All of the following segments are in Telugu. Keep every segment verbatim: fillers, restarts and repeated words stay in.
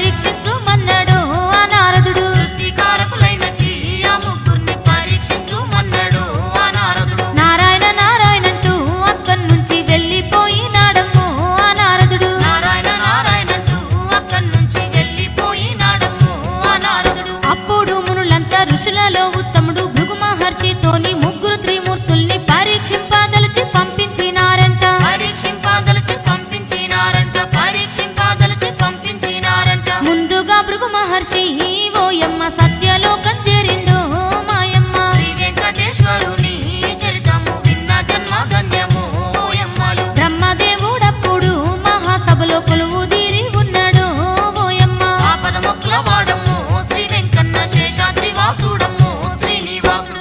పరీక్షించుమన్నాడు ఆ నారదుడు. సృష్టికారకులైనట్టి ఆ ముగ్గురిని పరీక్షించుమన్నాడు ఆ నారదుడు. నారాయణ నారాయణంటూ అక్కడి నుంచి వెళ్ళిపోయినాడమ్మో ఆ నారదుడు. నారాయణ నారాయణంటూ అక్కడి నుంచి వెళ్ళిపోయినాడమ్ము ఆ నారదుడు. అప్పుడు మునులంతా ఋషులలో ఉత్తముడు భృగు మహర్షితోని ముగ్గురు త్రిమూర్తుల్ని పరీక్షింపదలిచి పంపించినారంట. పరీక్షింపదలిచి పంపించినారంట పరీక్షింపదలిచి పంపించినారంట. ముందుగా భృగు మహర్షి ఓయమ్మ సత్యలోకం చేరిందో మాయమ్మ. శ్రీ వెంకటేశ్వరుని చరితము విన్న జన్మ ధన్యము ఓయమ్మలు. బ్రహ్మదేవుడప్పుడు మహాసభలో కొలువు తీరి ఉన్నాడు ఓయమ్మ. ఆపద మొక్కుల వాడము శ్రీ వెంకన్న శేషాద్రి వాసుడము శ్రీనివాసుడు.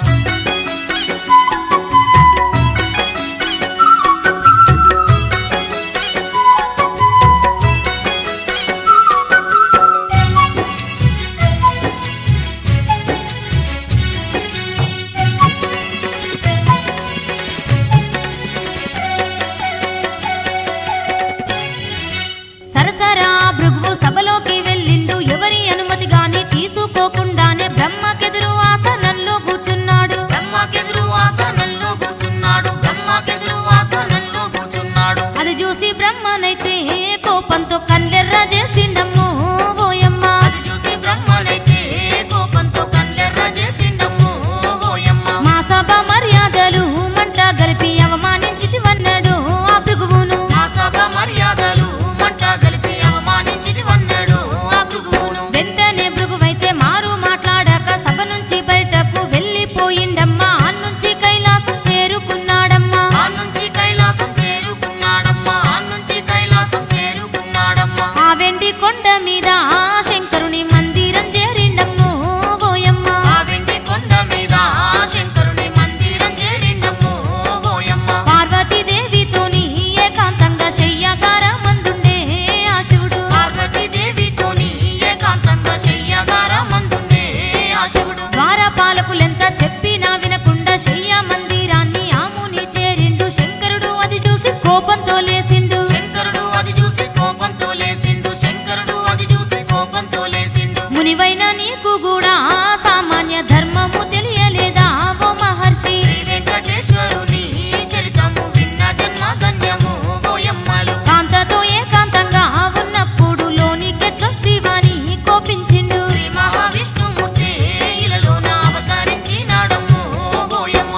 సరసరా భృగువు సభలోకి వెళ్ళిండు. ఎవరి అనుమతి గాని తీసుకోకుండానే బ్రహ్మకెదురు ఆసనంలో కూర్చున్నాడు. బ్రహ్మకెదురు ఆసనంలో కూర్చున్నాడు బ్రహ్మకెదురు ఆసనంలో కూర్చున్నాడు. అది చూసి బ్రహ్మనైతే కోపంతో కళ్ళెర్ర చేసిండమ్మో ఓయమ్మ. అది చూసి బ్రహ్మనైతే కోపంతో కళ్ళెర్ర చేసిండమ్ము ఓయమ్మ. మా సభ మర్యాదలు మంట గలిపి అవమానించితివన్నాడు ఆ భృగువును. ఆ సభ మర్యాదలు మంట కలిపి అవమానించితివన్నాడు ఆ భృగువును. వెంటనే భృగువైతే మారు మాట్లాడాక సభ నుంచి బయటకు వెళ్ళిపోయిండమ్మా. అన్నుంచి కైలాసం చేరుకున్నాడమ్మా. ఆ నుంచి కైలాసం చేరుకున్నాడమ్మా ఆ నుంచి కైలాసం చేరుకున్నాడమ్మా. ఆ వెండి కొండ మీద శంకరుని మందిరం చేరిండమ్మో ఓయమ్మ. ఆ వెండి కొండ మీద శంకరుని మందిరం చేరిండమ్ము ఓయమ్మ. పార్వతీదేవితోని ఏకాంతంగా శయ్యాగారమందుండే ఆ శివుడు. పార్వతీదేవితోని ఏకాంతంగా శయ్యాగారమందుండే ఆ శివుడు. ద్వారపాలకులెంత చెప్పినా వినకుండా శయ్య మందిరాన్ని ఆముని చేరిండు. శంకరుడు అది చూసి కోపంతో లేసిండు. శంకరుడు అది చూసి కోపంతో లేసిండు శంకరుడు అది చూసి కోపంతో లేసిండు. మునివైన నీకు కూడా సామాన్య ధర్మము తెలియలేదా ఓ మహర్షి. శ్రీ వెంకటేశ్వరుని చరితము విన్న జన్మ ధన్యము ఓయమ్మలు. కాంతతో ఏకాంతంగా ఉన్నప్పుడు లోనికెట్లొస్తివని కోపించిండు. శ్రీ మహావిష్ణుమూర్తి ఇలలోన అవతరించినాడమ్ము ఓయమ్మ.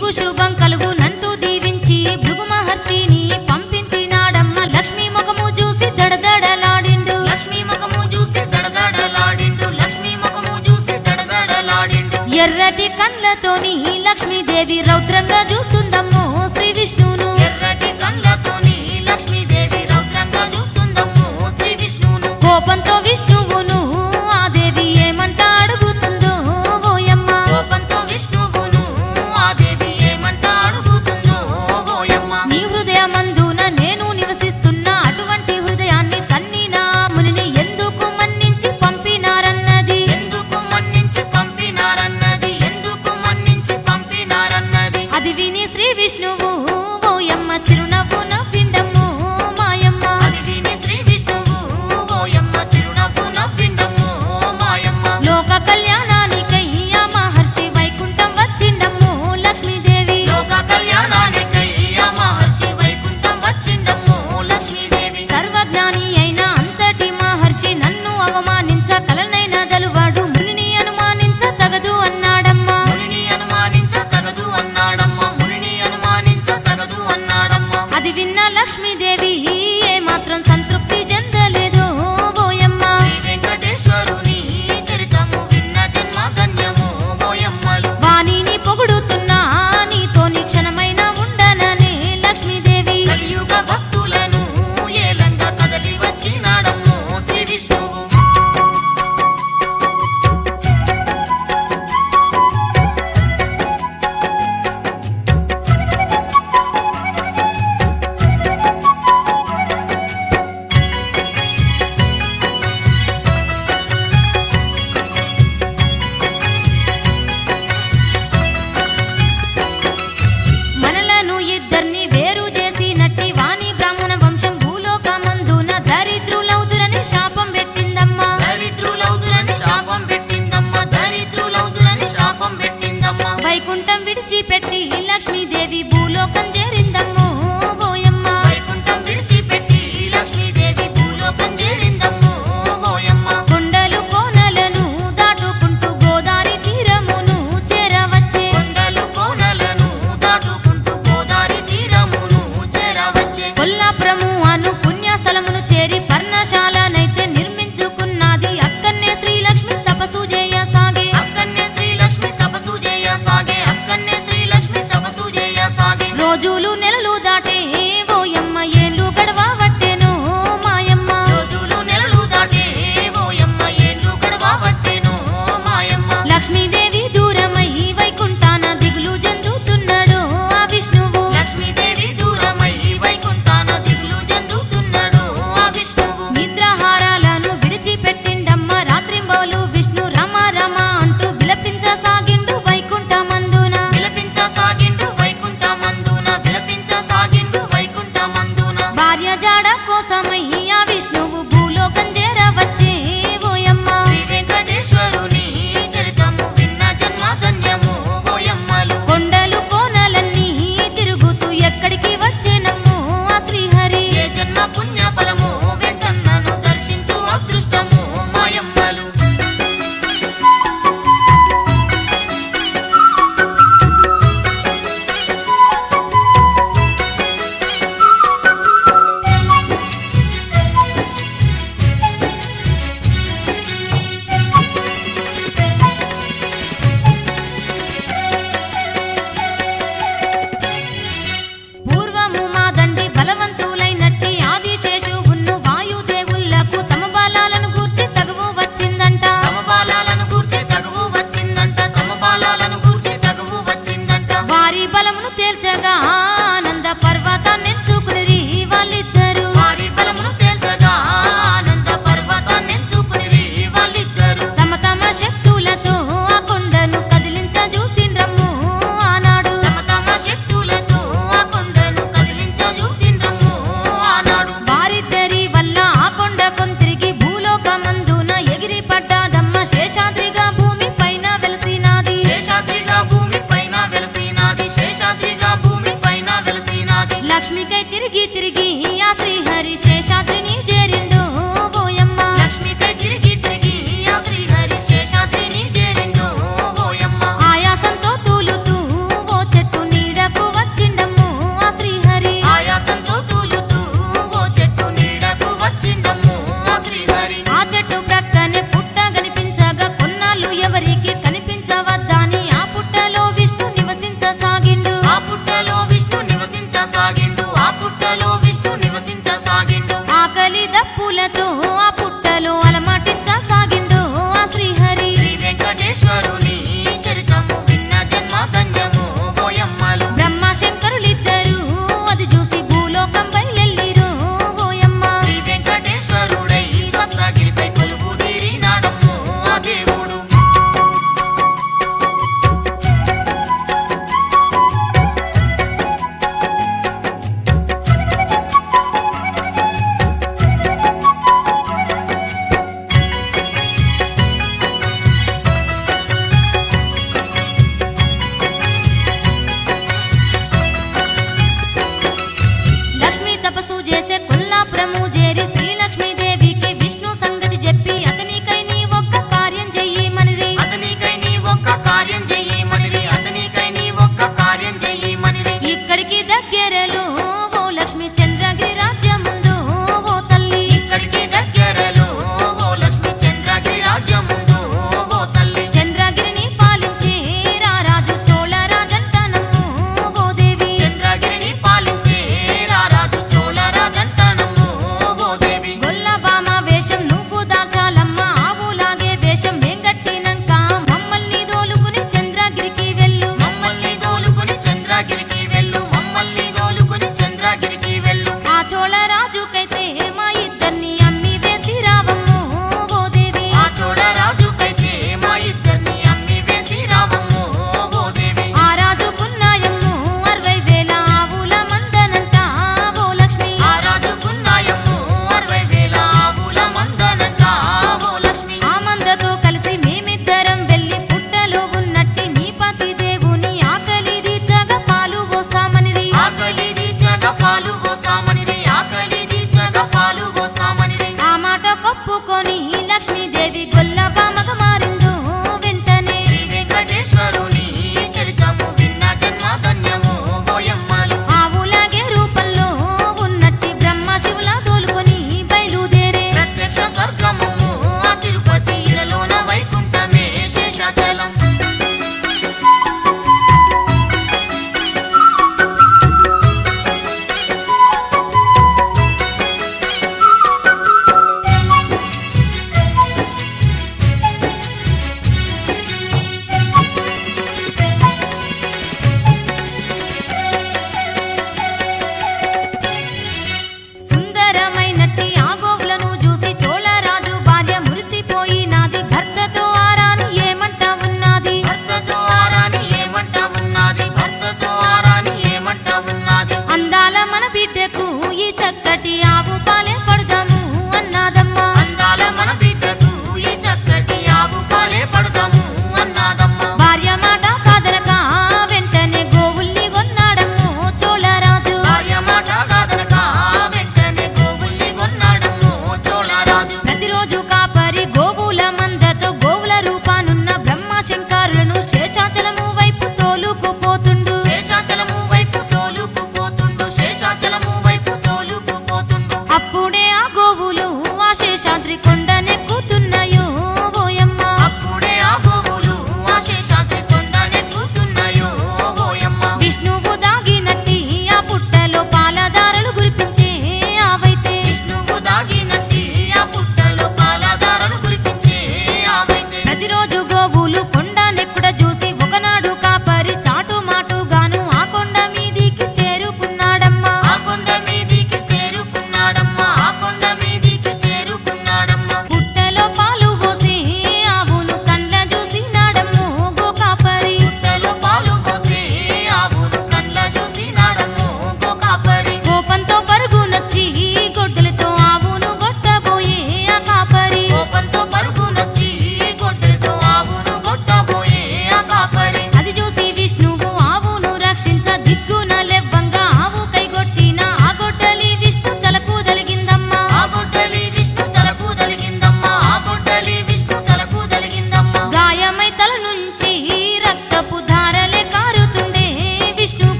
నీకు శుభం కలుగునంటూ దీవించి భృగు మహర్షిని పంపించినాడమ్మ. లక్ష్మీ ముఖము చూసి దడదడలాడిండు, లక్ష్మీ ముఖము చూసి దడదడలాడిండు, లక్ష్మీ ముఖము చూసి దడదడలాడిండు. ఎర్రటి కండ్లతోని లక్ష్మీదేవి రౌద్రంగా చూస్తుందమ్మో శ్రీ విష్ణువును. ఎర్రటి కండ్లతోని లక్ష్మీదేవి రౌద్రంగా చూస్తుందమ్మో శ్రీ విష్ణువును. కోపంతో విష్ణువును ఆ దేవి ఏమంట అడుగుతుందో ఓయమ్మ. కోపంతో విష్ణువును ఆ దేవి ఏమంట అడుగుతుందో ఓయమ్మ. నీ హృదయమందున నేను నివసిస్తున్నా, అటువంటి హృదయాన్ని తన్నిన మునిని ఎందుకు మన్నించి పంపినారన్నది. ఎందుకు మన్నించి పంపినారన్నది, ఎందుకు మన్నించి పంపినారన్నది. అది విని శ్రీ విష్ణువు ఓయమ్మ చిరునవ్వు నవ్విండమ్ము మాయమ్మ. అది విని శ్రీ విష్ణువు ఓయమ్మ చిరునవ్వు నవ్విండమ్ము మాయమ్మ. లోక కళ్యాణానికై ఆ మహర్షి వైకుంఠం వచ్చిండమ్ము లక్ష్మీదేవి. లోక కళ్యాణానికై ఆ మహర్షి వైకుంఠం వచ్చిండమ్ము లక్ష్మీదేవి. సర్వజ్ఞాని అయిన అంతటి మహర్షి నన్ను అవమానించ కలనైన దలువాడు, మునిని అనుమానించ తగదు అన్నాడమ్మా. మునిని అనుమానించ తగదు అన్నాడమ్మ, మునిని అనుమానించ తగదు అన్నాడమ్మ. అది విన్న లక్ష్మీదేవి ఏ మాత్రం సంతృప్తి చెందలేదు ఓయమ్మ. శ్రీ వెంకటేశ్వరుని చరితము విన్న జన్మ ధన్యము ఓయమ్మలు. వాణిని పొగుడుతున్నా నీతోని క్షణమైన ఉండననే లక్ష్మీదేవి. కలియుగ భక్తులను ఏలంగా కదలి వచ్చినాడమ్ము శ్రీ విష్ణువు. మనలను ఇద్దరిని వేరు చేసినట్టి వాణి బ్రాహ్మణ వంశం భూలోకమందున దరిద్రులౌదురని శాపం పెట్టిందమ్మా. దరిద్రులౌదురని శాపం పెట్టిందమ్మ, దరిద్రులౌదురని శాపం పెట్టిందమ్మ. వైకుంఠం విడిచిపెట్టి లక్ష్మీదేవి భూలోకం చేరిందమ్మో ఓయమ్మ. వైకుంఠం విడిచిపెట్టి లక్ష్మీదేవి భూలోకం చేరిందమ్ము ఓయమ్మ. కొండలు కోనలను దాటుకుంటూ గోదారి తీరమును చేరవచ్చే. కొండలు కోనలను దాటుకుంటూ గోదారి తీరమును చేరవచ్చే. కొల్లాపురము అను పుణ్యస్థలమును చేరి పర్ణశాలనైతే నిర్మించుకున్నది. అక్కన్నే శ్రీలక్ష్మి తపస్సు చేయసాగే. అక్కన్నే శ్రీలక్ష్మి తపస్సు చేయసాగే, అక్కన్నే శ్రీలక్ష్మి తపస్సు చేయసాగే. రోజులు నెలలు దాటే ఓయమ్మ ఏళ్ళు గడవవట్టెను మాయమ్మ. రోజులు నెలలు దాటే ఓయమ్మ ఏళ్ళు గడవవట్టెను మాయమ్మ. లక్ష్మీదేవి దూరమై వైకుంఠాన దిగులు చెందుతున్నాడు ఆ విష్ణువు. లక్ష్మీదేవి దూరమై వైకుంఠాన దిగులు చెందుతున్నాడు ఆ విష్ణువు. నిద్రాహారాలను విడిచిపెట్టిండమ్మ రాత్రింబోలు విష్ణు రమ రమ అంటూ విలపించసాగిండు వైకుంఠమందున. విలపించసాగిండు వైకుంఠమందున, విలపించసాగిండు వైకుంఠమందున. భార్య జాడ కోసమై ఆ విష్ణువు భూలోకం చేరవచ్చే ఓయమ్మ. శ్రీ వెంకటేశ్వరుని చరితము విన్న జన్మ ధన్యము ఓయమ్మలు. కొండలు కోనలన్నీ తిరుగుతూ ఎక్కడికి వచ్చేనమ్ము ఆ శ్రీహరి. ఏ జన్మ పుణ్య ఫలము వెంకన్నను దర్శించు అదృష్టము మాయమ్మలు. పూర్వము మా దండి బలవంతులైనట్టి ఆదిశేషు ఉన్ను వాయుదేవులకు తమ బాలాలను గూర్చి తగువు వచ్చిందంట. తమ బాలాలను గూర్చి తగువు వచ్చిందంట, తమ బాలాలను గూర్చి తగువు వచ్చిందంట. వారి బలమును తేల్చగా ఆనంద పర్వతాన్నెంచుకునిరి వాళ్ళిద్దరు. వారి బలమును తేల్చగా ఆనంద పర్వతాన్నెంచుకునిరి వాళ్ళిద్దరు. తమ తమ శక్తులతో ఆ కొండను కదిలించ చూసిండ్రమ్ము ఆనాడు. తమ తమ శక్తులతో ఆ కొండను కదిలించ చూసిండ్రమ్ము ఆనాడు. వారిద్దరి వల్ల ఆ కొండ కొంతిరిగి భూలోకమందున ఎగిరి పడ్డాదమ్మ. శేషాద్రిగా భూమి పైన వెలసినాది. శేషాద్రిగా భూమి పైన వెలసినాది, శేషాద్రిగా భూమి పైన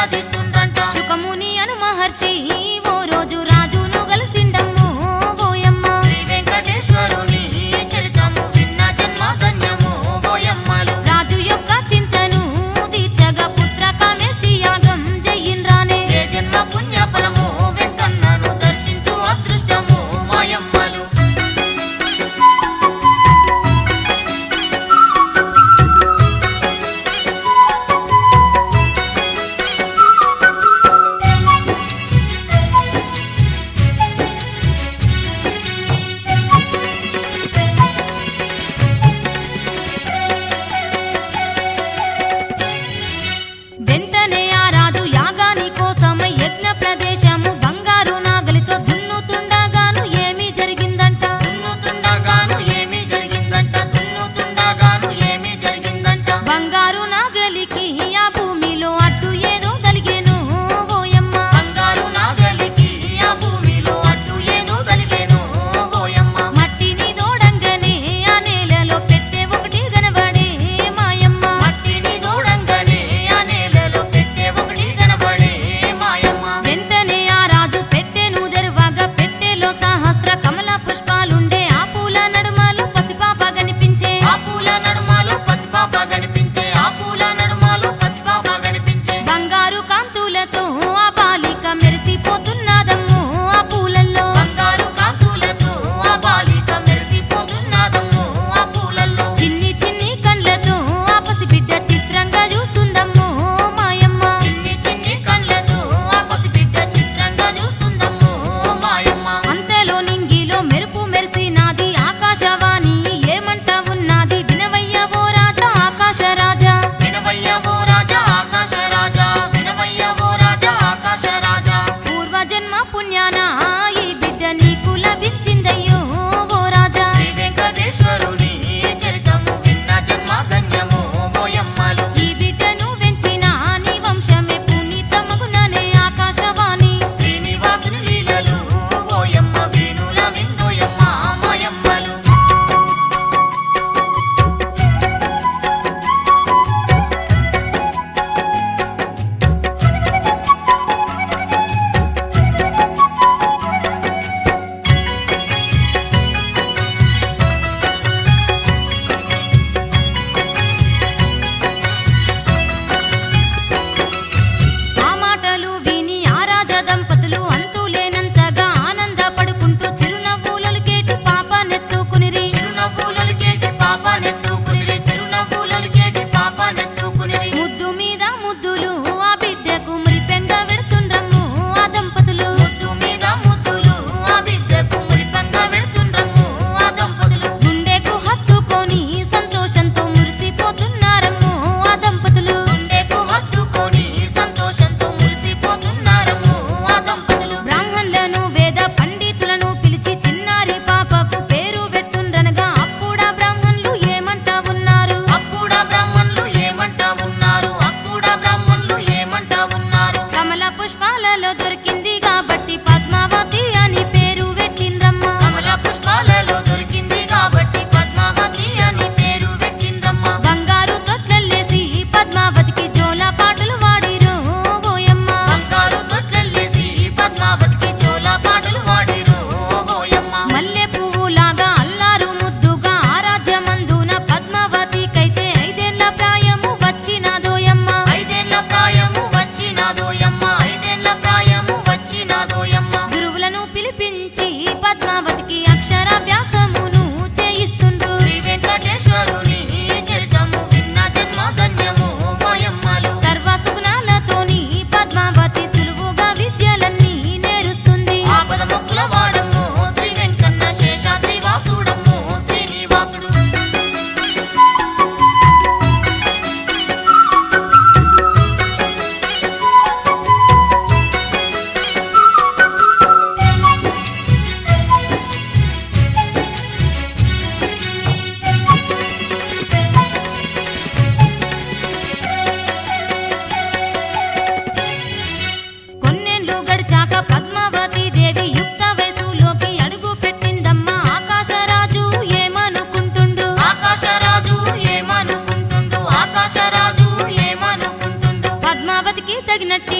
తీస్తుండ్రంట. శుకముని అను మహర్షి ఓ రోజు రాజును గలిసిండమ్ము ఓయమ్మ. శ్రీ వెంకటేశ్వరుని చరితము విన్న జన్మ ధన్యము ఓయమ్మలు. రాజు యొక్క చింతను తీర్చగా పుత్ర కామేష్టి యాగం జయిండ్రానే. ఏ జన్మ పుణ్య ఫలము వెంకన్నను దర్శించు అదృష్టము మాయమ్మలు. వెంటనే ఆ రాజు యాగాని కోసమై యజ్ఞ ప్రదేశము బంగారు నాగలితో దున్నుతుండగాను ఏమీ జరిగిందంట. దున్నుతుండగాను ఏమీ జరిగిందంట. దున్నుతుండగాను ఏమీ జరిగిందంట. బంగారు నాగలికి ఆ భూమిలో అడ్డు ఏదో తలిగేను ఓయమ్మ. బంగారు నాగలికి ఆ భూమిలో అడ్డు ఏదో తలిగేను ఓయమ్మ. మట్టిని దోడంగానే ఆ నేలలో పెట్టే ఒకటి కనబడే మాయమ్మ. మట్టిని దూడంగానే ఆ నేలలో పెట్టే ఒకటి కనబడే మాయమ్మ. వెంటనే ఆ రాజు పెట్టెను తెరువగా పెట్టెలో సహస్ర కమల పుష్పాలుండే. ఆ పూల నడుమలో పసిపాప కనిపించే. ఆ పూల నడుమలో పసిపాప కనిపించే. ఆ పూల నడుమలో పసిపాప కనిపించే. బంగారు కాంతులతో ఆ బాలిక మెరిసిపోతున్నదమ్ము ఆ పూలల్లో. బంగారు కాంతులతో ఆ బాలిక మెరిసిపోతున్నదమ్ము ఆ పూలల్లో. చిన్ని చిన్ని కండ్లతో ఆ పసిబిడ్డ చిత్రంగా చూస్తుందమ్ము మాయమ్మ. చిన్ని చిన్ని కళ్ళతో ఆ పసిబిడ్డ చిత్రంగా చూస్తుందమ్ము మాయమ్మ. అంతలో నింగిలో మెరుపు మెరిసినాది ఆకాశవాణి ఏమంట ఉన్నది వినవయ్య ఓ రాజా ఆకాశ రాజా. వినవయ్య ఓ రాజా ఆకాశ రాజా. వినవయ్య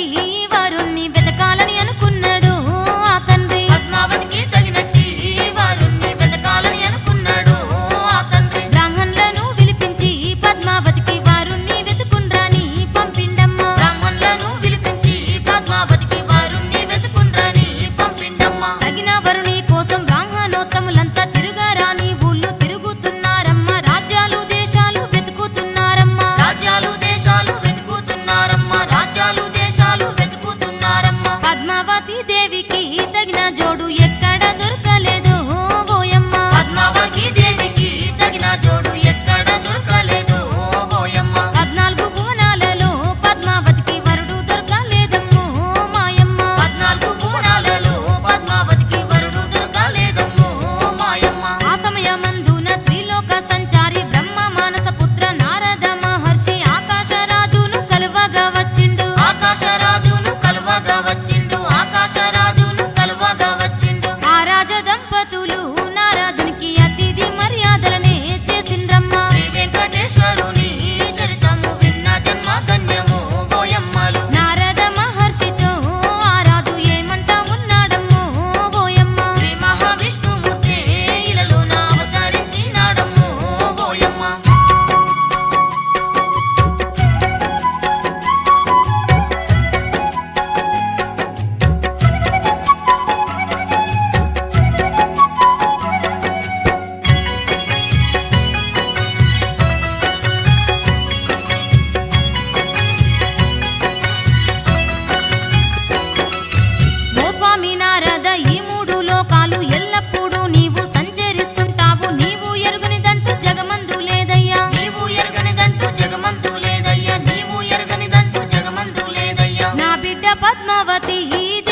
వారుణ్ణి వెతకాలని అనుకున్నాడు ఆ తండ్రి. పద్మావతికి తగినట్టి వారుణ్ణి వెతకాలని అనుకున్నాడు ఆ తండ్రి. బ్రాహ్మణులను పిలిపించి పద్మావతికి వారుణ్ణి వెతుకుండ్రాని పంపిండమ్మా. బ్రాహ్మణులను పిలిపించి పద్మావతికి వారుణ్ణి వెతుకుండ్రాని పంపిండమ్మా. తగిన వరుణి కోసం బ్రాహ్మణోత్తములంతా తిరుగారాని ఊళ్ళు తిరుగుతున్నారమ్మా. రాజ్యాలు దేశాలు వెతుకుతున్నారమ్మా. రాజ్యాలు దేశాలు వెతుకుతున్నారమ్మా. రాజ్యాలు దేశాలు వెతుకుతున్నారమ్మా. పద్మావతి దేవికి తగిన జోడు ఎక్కడ దొరకలేదు ఓయమ్మ. పద్మావతి దేవికి తగిన జోడు ఎక్కడ దొరకలేదు ఓయమ్మ. పద్నాలుగు భువనాలలో పద్మావతికి వరుడు దొరకలేదమ్మో మాయమ్మ. పద్నాలుగు భువనాలలో పద్మావతికి వరుడు దొరకలేదమ్మో మాయమ్మ. ఆ సమయమందున త్రిలోక సంచారి బ్రహ్మ మానస పుత్ర నారద మహర్షి ఆకాశరాజును కలువగా వచ్చిండు. ఆకాశరాజును కలువగా వచ్చిండు. ఆకాశరాజును కలువగా వచ్చిండు. ఆ రాజ దంపతులు నారదునికి అతిథి మర్యాదలనే చేసిండ్రమ్మా. శ్రీ వెంకటేశ్వరుని చరితము విన్న జన్మ ధన్యము ఓయమ్మలు. నారద మహర్షితో ఆ రాజు ఏమంటా ఉన్నాడమ్మో ఓయమ్మ. శ్రీ మహావిష్ణుమూర్తే ఇలలోన అవతరించినాడమ్మో ఓయమ్మ. ఓ స్వామి నారద ఈ మూడు లోకాలు ఎల్లప్పుడూ నీవు సంచరిస్తుంటావు. నీవు ఎరుగనిదంటూ జగమందు లేదయ్యా. నీవు ఎరగనిదంటూ జగమందు లేదయ్యా. నీవు ఎరగనిదంటూ జగమందు లేదయ్యా. నా బిడ్డ పద్మావతి